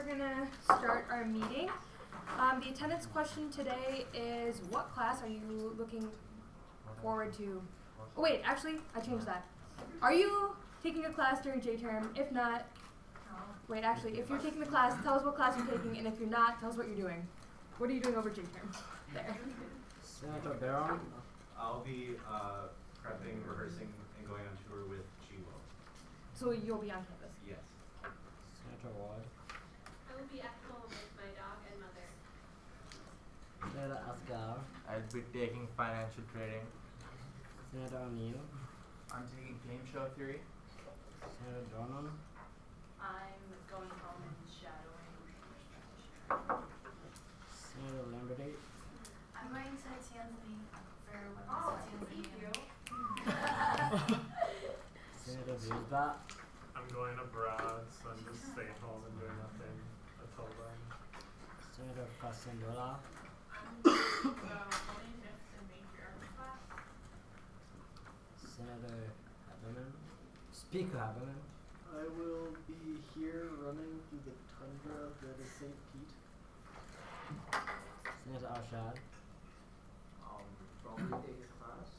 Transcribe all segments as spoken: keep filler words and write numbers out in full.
gonna start our meeting. Um, the attendance question today is, what class are you looking forward to? Oh, wait, actually, I changed that. Are you taking a class during J-term? If not, wait, actually, if you're taking the class, tell us what class you're taking, and if you're not, tell us what you're doing. What are you doing over J-term? There. Senator Barron? I'll be uh, prepping, rehearsing, and going on tour with G-Wo. So you'll be on campus? Yes. Senator Ward? I will be at home with my dog and mother. Senator Asgar? I'll be taking financial trading. Senator O'Neill? I'm taking game show theory. Senator Dornan? I'm going home and shadowing. Senator Lamberty? I'm going to Tanzania for one of Oh, the Tanzania. Senator Viewsbat? I'm going abroad, so I'm just staying home and doing nothing until then. Senator Fasendola? Senator Haberman? Speaker Haberman? I will be here running through the tundra that is Saint Pete. Senator Arshad? Um, probably take class.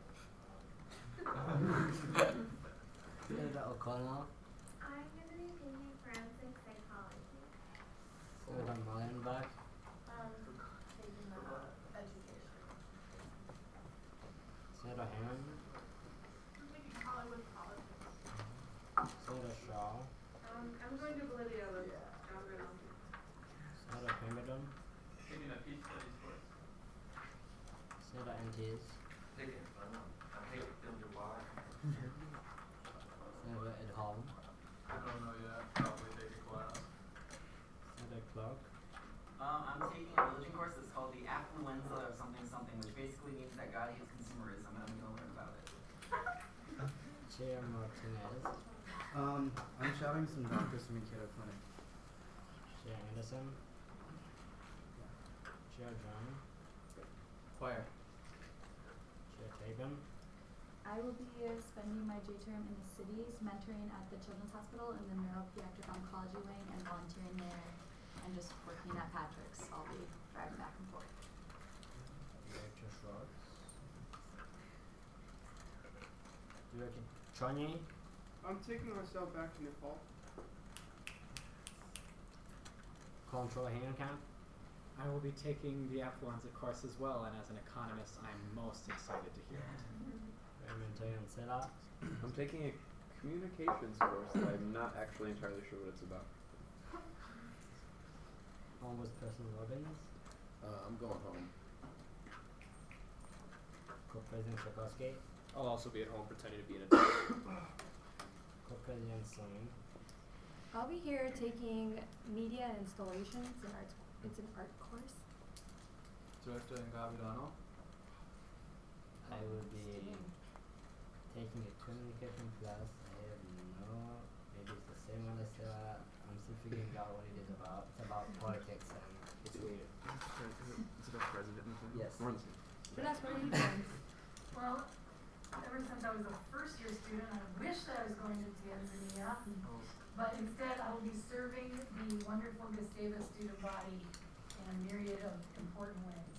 Senator O'Connell? I'm going to be taking forensic psychology. Senator Mullenbach? Um, taking uh, education. Senator Hammond? I'm taking Hollywood politics. Senator Shaw? Um, I'm going to Bolivia with John Bruno. Senator Pemberton? Taking a peace studies course. Senator Antis? Taking fun. I'm taking film Dubai. Senator Ed Holm? I don't know yet. Probably take a class. Senator Clark? Um, I'm taking a religion course that's called the Affluenza of something something, which basically means that God hates consumerism, and I'm going to learn about it. Chair Martinez? Um, I'm shadowing some doctors from Ikeda Clinic. Chair Anderson? Chair John? Choir. Chair Taben? I will be uh, spending my J-term in the cities, mentoring at the Children's Hospital in the Neuropediatric Oncology wing and volunteering there and just working at Patrick's. I'll be driving back and forth. Director Schwartz? Director Chanye? I'm taking myself back to Nepal. Controller Hankamp? I will be taking the Affluenza course as well, and as an economist, I'm most excited to hear it. Raymond Setup? I'm taking a communications course that I'm not actually entirely sure what it's about. Ombudsperson Robbins? Uh, I'm going home. Co-President Sikorsky? I'll also be at home pretending to be an adult. Co-President Singh? I'll be here taking media and installations and art. It's an art course. Director Ngabidano. I will be taking a communication class. I have no, maybe it's the same one as Sarah. I'm still figuring out what it is about. It's about politics and it's weird. Is it a president? Yes. Vanessa, what are you doing? Well, ever since I was a first year student, I wish that I was going to Tanzania, but instead I will be serving the wonderful Gustavus student body in a myriad of important ways.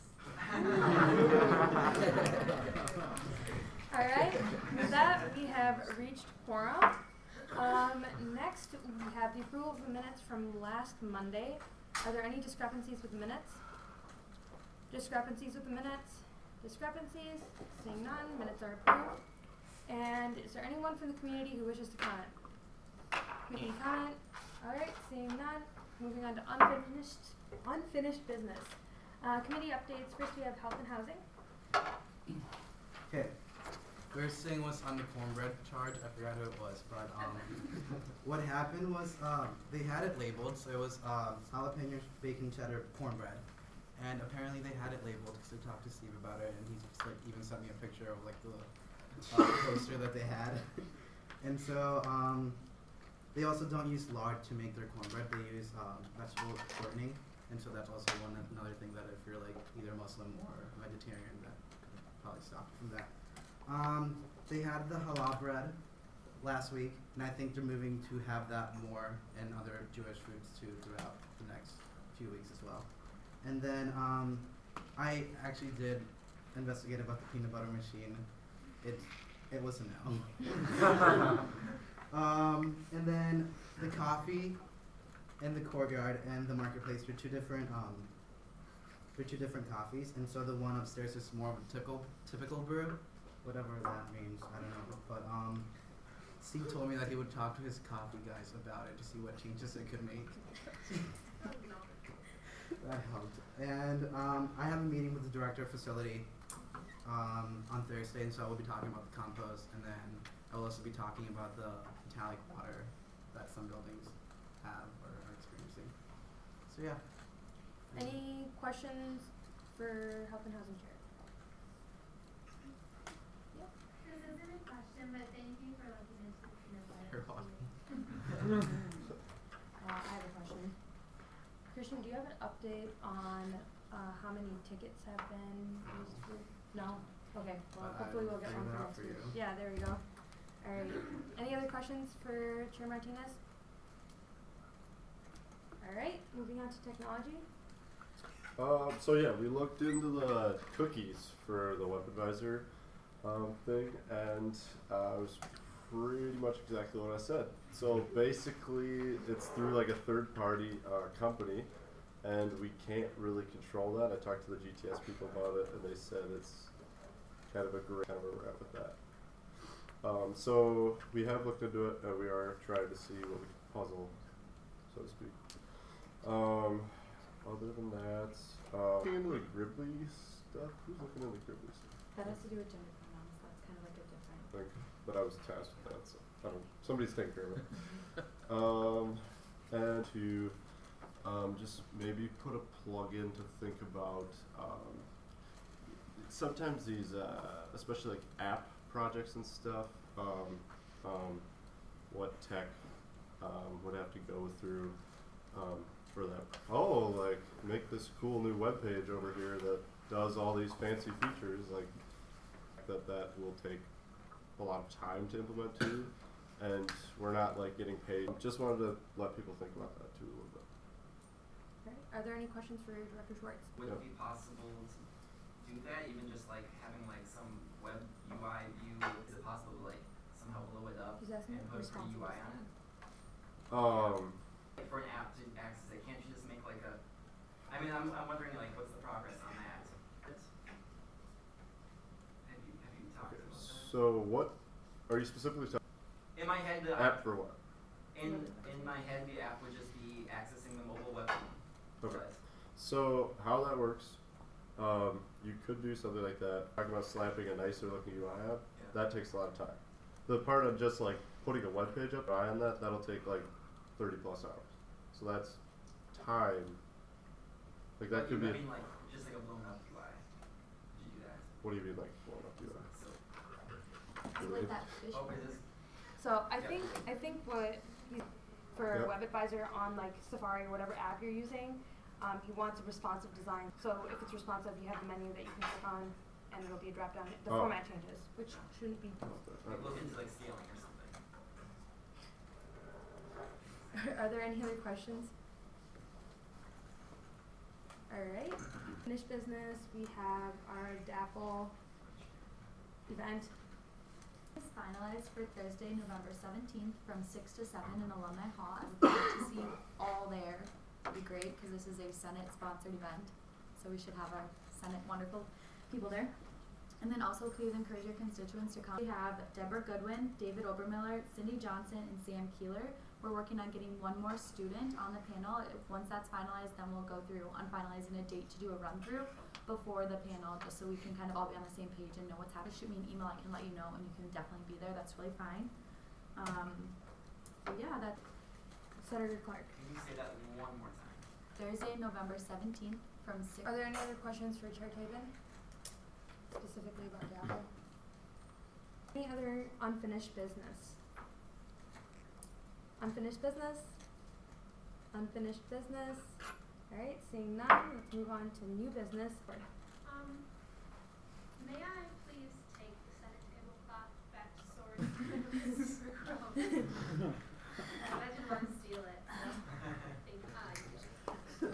All right. With that, we have reached quorum. Um, next, we have the approval of the minutes from last Monday. Are there any discrepancies with the minutes? Discrepancies with the minutes? Discrepancies? Seeing none, minutes are approved. And is there anyone from the community who wishes to comment? Community comment? All right. Seeing none, moving on to unfinished unfinished business. Uh, committee updates. First, we have health and housing. Okay. First thing was on the cornbread charge. I forgot who it was, but um, what happened was um, they had it labeled, so it was um, jalapeno bacon cheddar cornbread, and apparently they had it labeled because I talked to Steve about it, and he just like even sent me a picture of like the uh, poster that they had, and so um, they also don't use lard to make their cornbread. They use um, vegetable shortening, and so that's also one another thing that if you're like either Muslim or vegetarian, that could probably stop you from that. Um, they had the halal bread, last week, and I think they're moving to have that more in other Jewish foods too throughout the next few weeks as well. And then um, I actually did investigate about the peanut butter machine. It it was a no. um, and then the coffee and the courtyard and the marketplace are two different um, they're two different coffees, and so the one upstairs is more of a typical typical brew, whatever that means. I don't know, but um. Steve told me that he would talk to his coffee guys about it to see what changes it could make. That helped. And um, I have a meeting with the director of facility um, on Thursday, and so I will be talking about the compost, and then I will also be talking about the metallic water that some buildings have or are experiencing. So yeah. Any questions for Health and Housing Chair? Yep. This isn't a question, but thank you for looking into the peanut butter. You're welcome. uh, I have a question. Christian, do you have an update on uh, how many tickets have been used for? No? Okay, well, But I hopefully will we'll get figure one that for out next for week. you. Yeah, there we go. Alright. Any other questions for Chair Martinez? Alright, moving on to technology. Um, so yeah, we looked into the cookies for the WebAdvisor um, thing, and uh, it was pretty much exactly what I said. So basically, it's through like a third-party uh, company, and we can't really control that. I talked to the G T S people about it, and they said it's kind of a gray kind of a wrap with that. Um, so we have looked into it, and we are trying to see what we can puzzle, so to speak. Um, other than that, uh, looking into the Gribbly stuff. Who's looking into the Gribbly stuff? That has to do with gender pronouns. That's kind of like a different. Like, but I was tasked with that, so I don't. Somebody's taking care of it. um, and to um, just maybe put a plug in to think about. Um, sometimes these, uh, especially like app projects and stuff, um, um, what tech um, would have to go through um, for that. Oh, like make this cool new web page over here that does all these fancy features. Like that, that will take a lot of time to implement too, and we're not like getting paid. Just wanted to let people think about that too a little bit. Alright, are there any questions for Director Schwartz? Would Yep. it be possible to do that, even just like having like some web U I view? Is it possible to like somehow blow it up He's asking and for put a free U I on responsible it? Um, Like for an app to access it, can't you just make like a? I mean, I'm I'm wondering like what's the progress on that? Have you have you talked okay, about that? so what are you specifically talking? In my head, the App for what? In in my head, the app would just be accessing the mobile web. Okay. So how that works, um, you could do something like that. Talking about slapping a nicer looking U I app, Yeah. that takes a lot of time. The part of just like putting a web page up, eye on that, that'll take like thirty plus hours. So that's time. Like that could I be. mean, like just like a blown up U I. Would you do that? What do you mean like blowing up U I? So, So like that fish. oh, is this? So I Yeah. think I think what he, for Yep. WebAdvisor on like Safari or whatever app you're using, um, he wants a responsive design. So if it's responsive, you have the menu that you can click on, and it'll be a drop down. The Oh. format changes, which shouldn't be. Like look into like scaling or something. Are there any other questions? All right. Finished business. We have our DAPL event. It's finalized for Thursday, November seventeenth from six to seven in Alumni Hall. I would love to see you all there. It'd be great because this is a Senate sponsored event. So we should have our Senate wonderful people there. And then also please encourage your constituents to come. We have Deborah Goodwin, David Obermiller, Cindy Johnson, and Sam Keeler. We're working on getting one more student on the panel. If, once that's finalized, then we'll go through on finalizing a date to do a run through before the panel, just so we can kind of all be on the same page and know what's happening. Shoot me an email, I can let you know, and you can definitely be there. That's really fine. Um, so yeah, that Senator Clark. Can you say that one more time? Thursday, November seventeenth from six. Are there any other questions for Chair Tabin? Specifically about DAPL? Any other unfinished business? Unfinished business? Unfinished business? Alright, seeing none, let's move on to new business. Um, may I please take the Senate tablecloth back to storage? Imagine Run steal it. Think, ah, you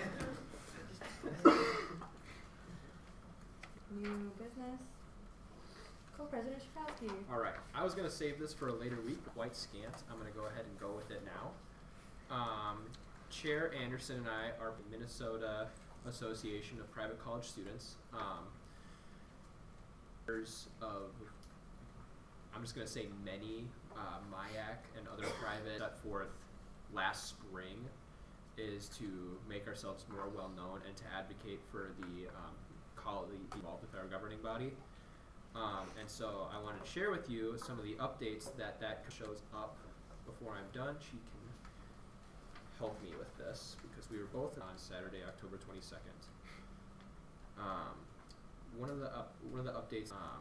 New business. Co-President Shakowski. Alright, I was gonna save this for a later week, quite scant. I'm gonna go ahead and go with it now. Um, Chair Anderson and I are from Minnesota Association of Private College Students. Um, there's of, I'm just gonna say many, uh, M I A C and other private set forth last spring is to make ourselves more well known and to advocate for the um, college involved with our governing body. Um, and so I wanted to share with you some of the updates that that shows up before I'm done. She can help me with this because we were both on Saturday, October twenty-second. Um, one of the up, one of the updates. Um,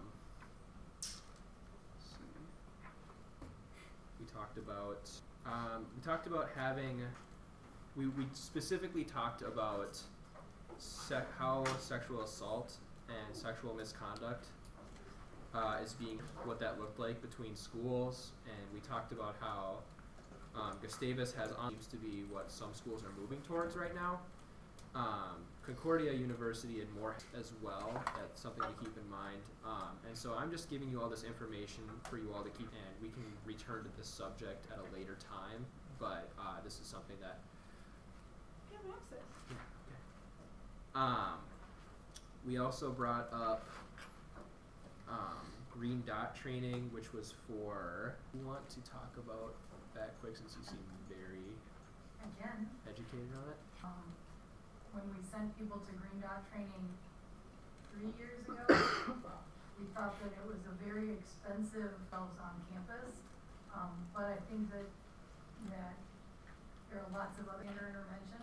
let's see. We talked about um, we talked about having. We we specifically talked about sec- how sexual assault and sexual misconduct uh, is being what that looked like between schools, and we talked about how um, Gustavus has on seems to be what some schools are moving towards right now. Um, Concordia University and more as well. That's something to keep in mind. Um, and so I'm just giving you all this information for you all to keep, and we can return to this subject at a later time. But uh, this is something that. have access. Yeah, okay. Um, we also brought up um, green dot training, which was for. We want to talk about that quick since you seem very Again, educated on it. um, when we sent people to Green Dot training three years ago, we thought that it was a very expensive fellows on campus. Um, but I think that that there are lots of other intervention,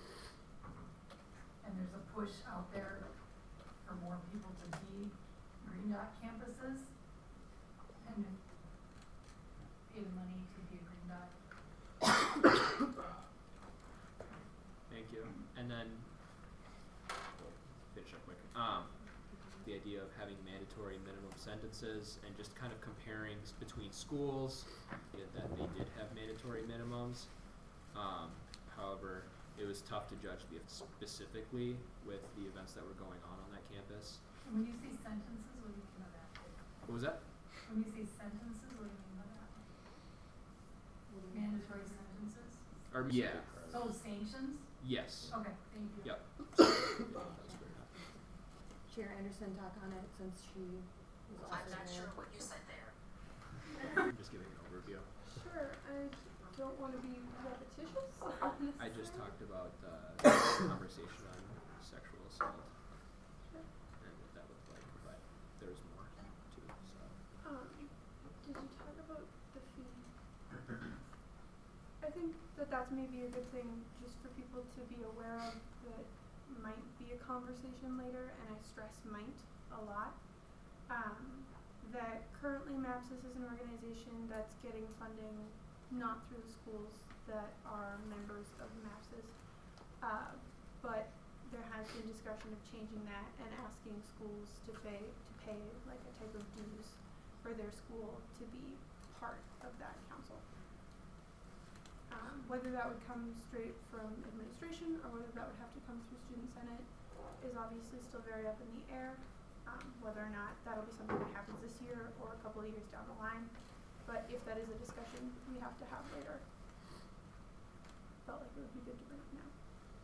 and there's a push out there for more people to be Green Dot campuses, and pay the money to be a Green Dot. Thank you. And then finish up quick. Um, the idea of having mandatory minimum sentences and just kind of comparing s- between schools that they did have mandatory minimums. Um, however, it was tough to judge the specifically with the events that were going on on that campus. When you say sentences, what do you mean by that? What was that? When you say sentences, what do you mean by that? Mandatory sentences? Or yeah. Oh, sanctions? Yes. Okay, thank you. Yep. Chair Anderson talk on it since she was also I'm not there. sure what you said there. I'm just giving an overview. Sure, I don't want to be repetitious on this. I just talked about the conversation on sexual assault and what that looked like, but there's more too. So Um, did you talk about the fee? I think that that's maybe a good thing just for people to be aware of that might be a conversation later, and I stress might a lot. Um, that currently MAPSIS is an organization that's getting funding not through the schools that are members of MAPSIS, uh, but there has been discussion of changing that and asking schools to pay to pay like a type of dues for their school to be part of that council. Um, whether that would come straight from administration or whether that would have to come through student senate is obviously still very up in the air. Um, whether or not that'll be something that happens this year or a couple of years down the line. But if that is a discussion we have to have later, felt like it would be good to bring up now.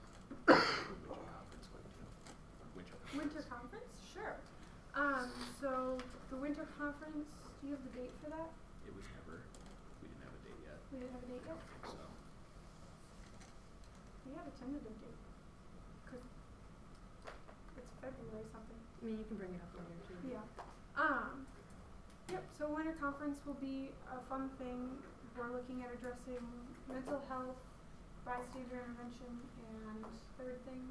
winter Winter conference? Sure. Um, so the winter conference, do you have the date for that? it was never. We didn't have a date yet. We didn't have a date yet? So We have a tentative date. Cause it's February something. I mean, you can bring it up later too. Yeah. Um, yep, so winter conference will be a fun thing. We're looking at addressing mental health, bystander intervention, and third thing.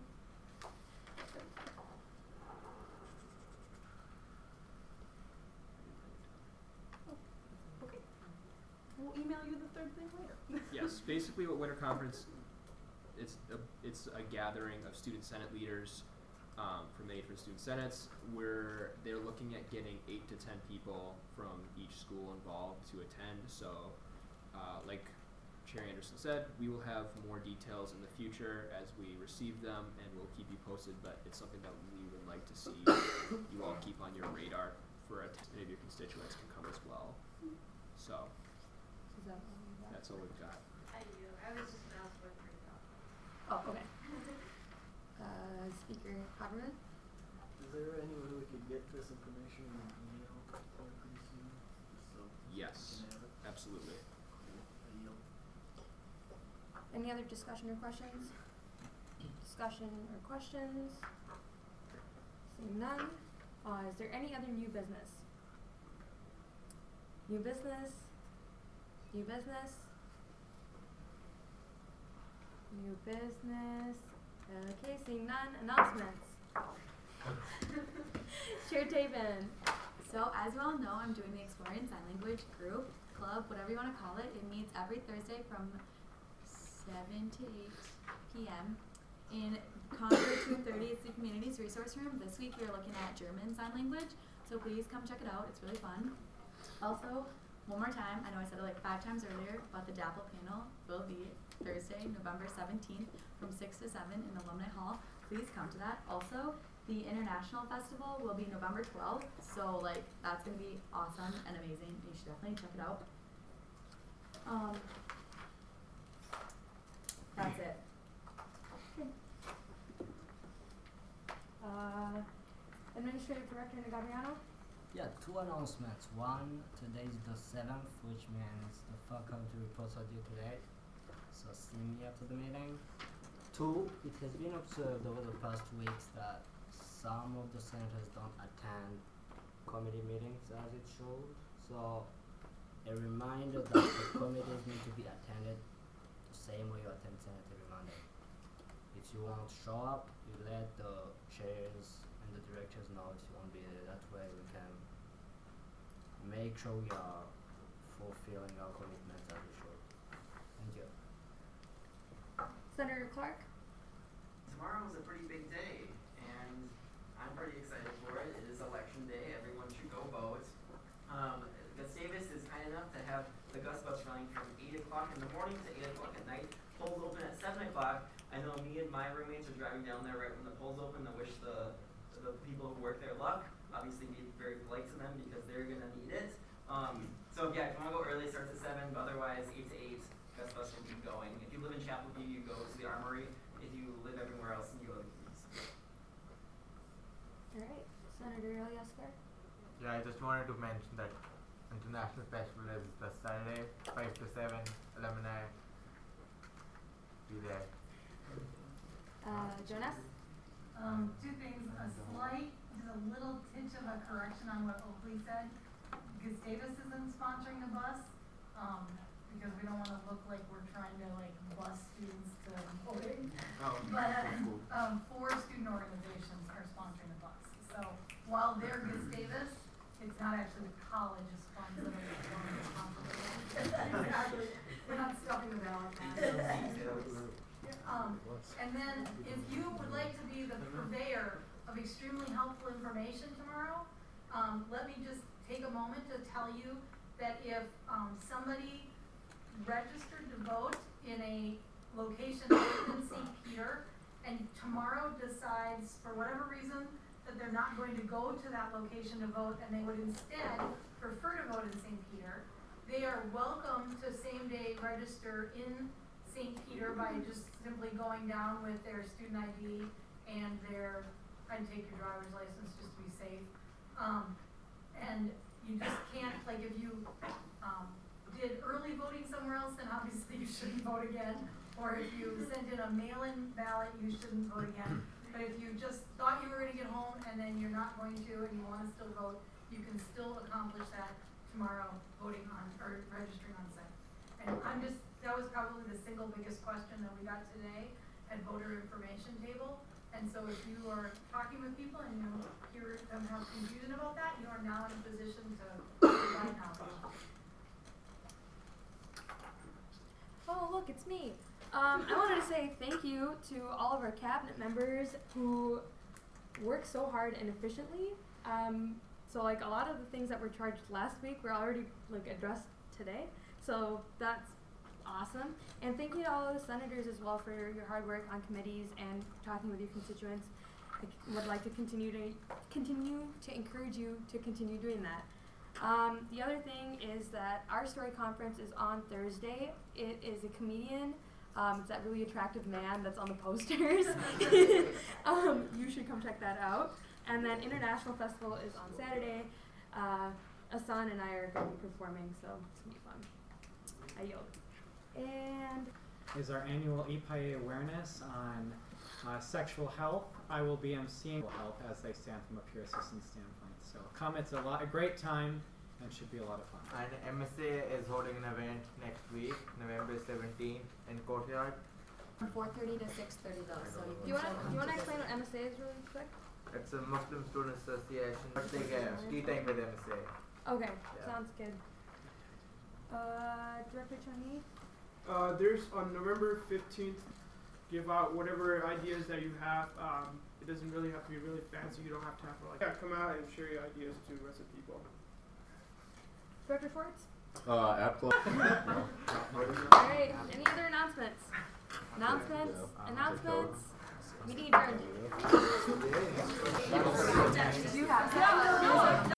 Oh, okay. We'll email you the third thing later. yes, basically what winter conference, it's a, it's a gathering of student senate leaders um, from the eight different student senates, where they're looking at getting eight to ten people from each school involved to attend. So uh, like Chair Anderson said, we will have more details in the future as we receive them, and we'll keep you posted, but it's something that we would like to see you all keep on your radar for a t- any of your constituents can come as well. So, Is that all you got? that's all we've got. I do. I was just gonna ask what for you got. Oh, okay. Uh, Speaker Haberman? Is there any way we could get this information in an email or pretty soon? Just so Yes, we can have it? absolutely. I yield. Any other discussion or questions? Discussion or questions? Seeing none. Uh, is there any other new business? New business? New business? New business? Okay, seeing none. Announcements. Chair Taven. So as you all know, I'm doing the Exploring Sign Language group, club, whatever you want to call it. It meets every Thursday from seven to eight p.m. in Concord two thirty. It's the Communities Resource Room. This week we are looking at German Sign Language, so please come check it out. It's really fun. Also, one more time, I know I said it like five times earlier, but the DAPL panel will be Thursday, November seventeenth from six to seven in Alumni Hall. Please come to that. Also, the International Festival will be November twelfth, so like that's gonna be awesome and amazing. You should definitely check it out. Um, that's it. Okay. Uh, Administrative Director Gabriano? Yeah, two announcements. One, today is the seventh, which means the faculty reports are due today. So see me after the meeting. Two, it has been observed over the past weeks that some of the senators don't attend committee meetings as it should. So a reminder that the committees need to be attended the same way you attend Senate every Monday. If you won't show up, you let the chairs and the directors know if you won't be there. That way we can make sure we are fulfilling our commitments as we should. Thank you. Senator Clark? Tomorrow is a pretty big day, and I'm pretty excited for it. It is election day. Everyone should go vote. Um, Gustavus is kind enough to have the Gus Bus running from eight o'clock in the morning to eight o'clock at night. Polls open at seven o'clock. I know me and my roommates are driving down there right when the polls open to wish the the people who work there luck. Obviously, be very polite to them because they're going to need it. Um, so, yeah, if you want to go early, it starts at seven, but otherwise, eight to eight, Gus Bus will be going. If you live in Chapel View, you go to the Armory. If you live everywhere else, you go to the Keys. Alright. Senator Eliascar? Yeah, I just wanted to mention that International Festival is this Saturday, five to seven, alumni. Be there. Uh, Jonas? Um, two things, a slight, just a little tinge of a correction on what Oakley said. Gustavus isn't sponsoring the bus, um, because we don't wanna look like we're trying to like bus students to voting. Oh, But, uh, cool. um, four student organizations are sponsoring the bus. So while they're Gustavus, it's not actually the college's funds that are going to sponsor the bus. Exactly. We're not stuffing the ballot box. Um, and then if you would like to be the purveyor of extremely helpful information tomorrow, um, let me just take a moment to tell you that if um, somebody registered to vote in a location other than Saint Peter and tomorrow decides for whatever reason that they're not going to go to that location to vote and they would instead prefer to vote in Saint Peter, they are welcome to same day register in Saint Peter by just simply going down with their student I D and their, I'd take your driver's license just to be safe. Um, and you just can't, like if you um, did early voting somewhere else, then obviously you shouldn't vote again. Or if you sent in a mail-in ballot, you shouldn't vote again. But if you just thought you were going to get home and then you're not going to and you want to still vote, you can still accomplish that tomorrow voting on, or registering on site. And I'm just, that was probably the single biggest question that we got today at voter information table. And so if you are talking with people and you hear them have confusion about that, you are now in a position to provide knowledge. Oh, look, it's me. Um, I wanted to say thank you to all of our cabinet members who work so hard and efficiently. Um, so like a lot of the things that were charged last week were already like addressed today. So that's awesome. And thank you to all the senators as well for your, your hard work on committees and talking with your constituents. I c- would like to continue to continue to encourage you to continue doing that. Um, the other thing is that our story conference is on Thursday. It is a comedian. Um, it's that really attractive man that's on the posters. um, you should come check that out. And then International Festival is on Saturday. Uh, Asan and I are going to be performing, so it's going to be fun. I yield. And Is our annual E P I A awareness on uh, sexual health. I will be emceeing health as they stand from a peer assistance standpoint. So come, it's a lot, a great time, and should be a lot of fun. And M S A is holding an event next week, November seventeenth, in Courtyard. From four thirty to six thirty though, so you do you can want still to come do you want to to explain the- what M S A is really quick? It's a Muslim Student Association. But they get tea time with M S A. Okay, Yeah. sounds good. Uh, Director Changi? Uh, there's on November fifteenth, give out whatever ideas that you have. Um, it doesn't really have to be really fancy. You don't have to have like, yeah, come out and share your ideas to the rest of people. Director Schwartz? Uh, app club. Alright, any other announcements? Announcements? Yeah. Announcements? Meeting adjourned. Did you have